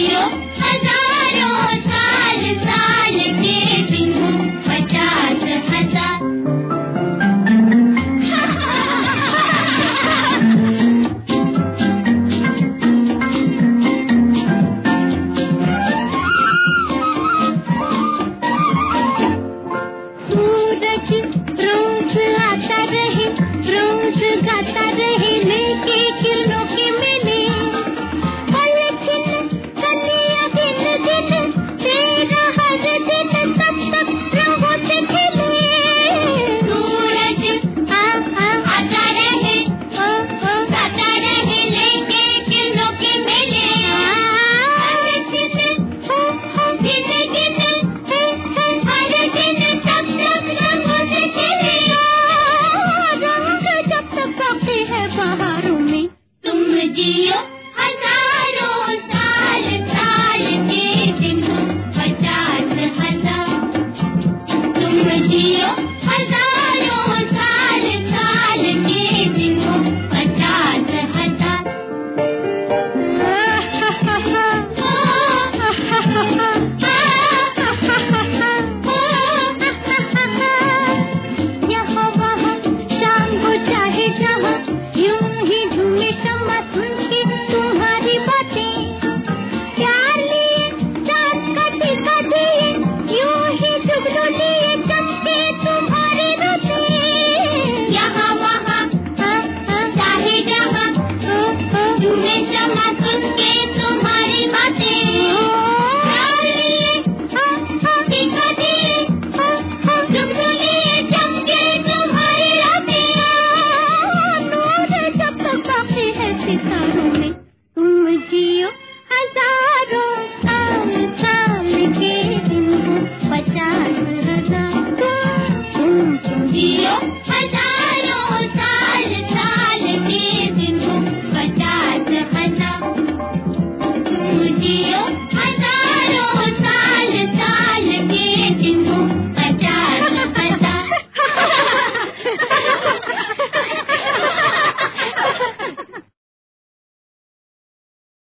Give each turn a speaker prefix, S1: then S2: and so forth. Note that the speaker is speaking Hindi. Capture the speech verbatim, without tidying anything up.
S1: जियो हजारों साल, साल के दिन हो पचास हजार। जियो हजारों साल, साल के दिन हो पचास हजार। तुम जियो हजारों साल, साल के दिन हो पचास हजार। यहाँ वहाँ शाम हो चाहे जहाँ, यूं ही झूमे शम्मा सुन के तुम्हारी बातें। प्यार लिए रात कटी कटी, यूं ही जुगनू लिए चमके तुम्हारे रोते। यहाँ वहाँ चाहे जहाँ, झूमे शम्मा सुन के तुम्हारी बातें। प्यार लिए कटी कटी, जुगनू लिए चमके तुम्हारी रातें। जब तक बाकी है सितारों में, तुम जियो हजारों साल, साल के दिन हो पचास हजार। तुम तुम जियो